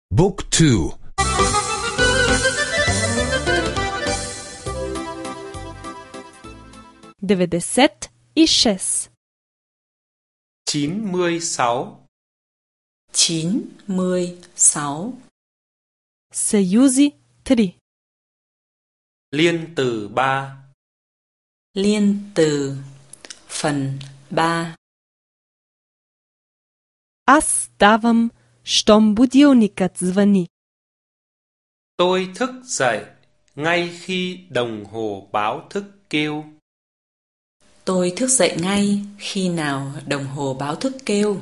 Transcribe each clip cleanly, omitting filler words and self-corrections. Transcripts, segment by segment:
Book 2. 96. 96. 96. Съюзи 3. Liên từ 3. Liên từ phần 3. Аз ставам, щом будилникът звъни. Tôi thức dậy ngay khi đồng hồ báo thức kêu. Tôi thức dậy ngay khi nào đồng hồ báo thức kêu.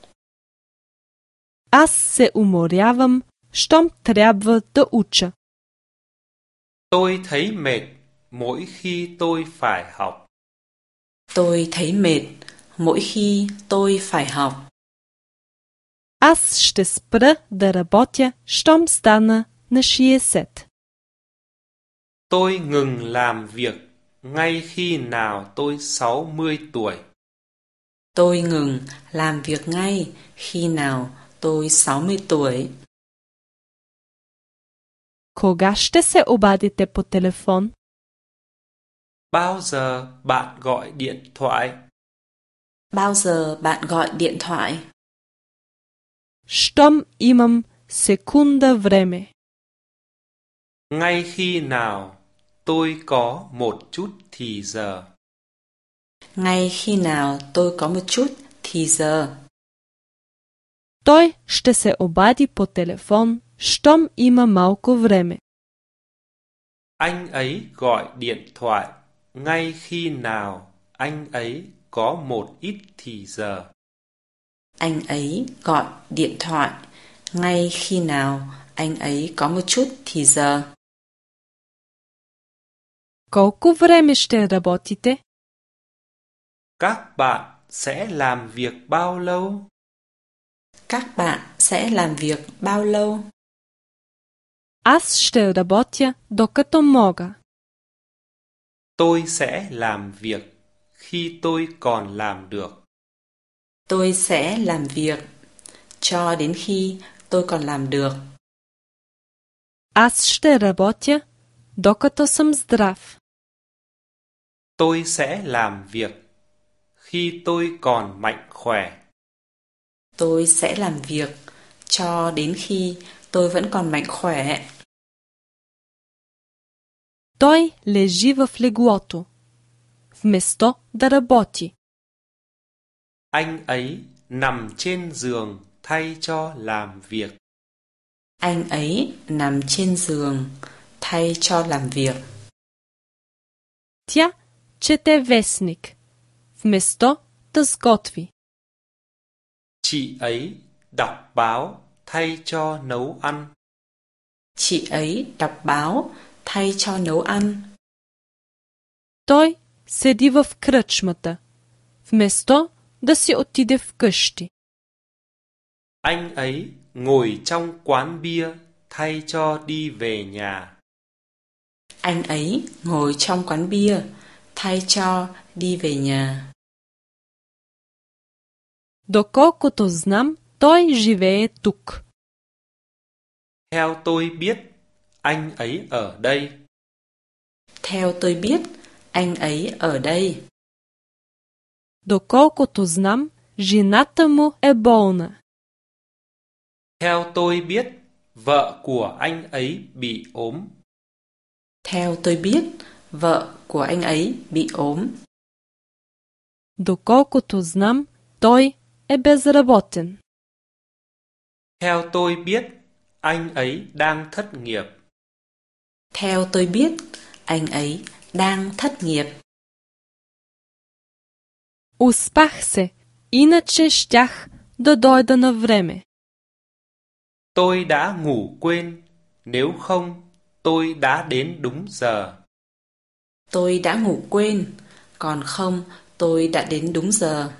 Аз се уморявам, щом трябва да уча. Tôi thấy mệt mỗi khi tôi phải học. Tôi thấy mệt mỗi khi tôi phải học. Аз ще спра да работя, щом стана на 60. Tôi ngừng làm việc ngay khi nào tôi 60 tuổi. Tôi ngừng làm việc ngay khi nào tôi 60 tuổi. Кога ще се обадите по телефон? Bao giờ bạn gọi điện thoại? Bao giờ bạn gọi điện thoại? Щом имам секунда време. Ngay khi nào tôi có một chút thì giờ. Ngay khi nào tôi có một chút thì giờ. Той ще се обади по телефон, щом има малко време. Anh ấy gọi điện thoại ngay khi nào anh ấy có một ít thì giờ. Anh ấy gọi điện thoại ngay khi nào anh ấy có một chút thì giờ. Колко време ще работите? Các bạn sẽ làm việc bao lâu? Các bạn sẽ làm việc bao lâu? Аз ще работя докато мога. Tôi sẽ làm việc khi tôi còn làm được. Tôi sẽ làm việc cho đến khi tôi còn làm được. Аз ще работя докато съм здрав. Tôi sẽ làm việc khi tôi còn mạnh khỏe. Tôi sẽ làm việc cho đến khi tôi vẫn còn mạnh khỏe. Той лежи в леглото, вместо да работи. Anh ấy nằm trên giường thay cho làm việc. Anh ấy nằm trên giường thay cho làm việc. Тя чете вестник, вместо да сготви. Chị ấy đọc báo thay cho nấu ăn. Chị ấy đọc báo thay cho nấu ăn. Той седи в кръчмата, вместо да си отиде вкъщи. Anh ấy ngồi trong quán bia thay cho đi về nhà. Anh ấy ngồi trong quán bia thay cho đi về nhà. Доколкото знам, той живее тук. Theo tôi biết, anh ấy ở đây. Theo tôi biết, anh ấy ở đây. Доколкото знам, жената му е болна. Theo tôi biết, vợ của anh ấy bị ốm. Theo tôi biết, vợ của anh ấy bị ốm. Доколкото знам, той е безработен. Theo tôi biết, anh ấy đang thất nghiệp. Theo tôi biết, anh ấy đang thất nghiệp. Успах се, иначе щях да дойда на време. Tôi đã ngủ quên, nếu không tôi đã đến đúng giờ. Tôi đã ngủ quên, còn không tôi đã đến đúng giờ.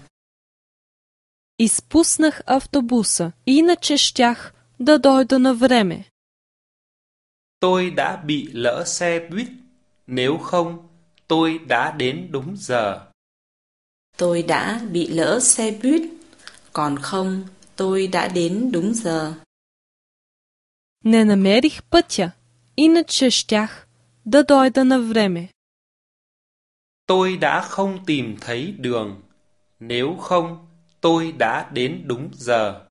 Изпуснах автобуса, иначе щях да дойда на време. Tôi đã bị lỡ xe buýt, nếu không tôi đã đến đúng giờ. Tôi đã bị lỡ xe buýt, còn không tôi đã đến đúng giờ. Не намерих пътя, иначе щях да дойда на време. Tôi đã không tìm thấy đường, nếu không tôi đã đến đúng giờ.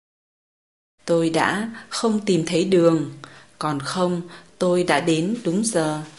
Tôi đã không tìm thấy đường, còn không tôi đã đến đúng giờ.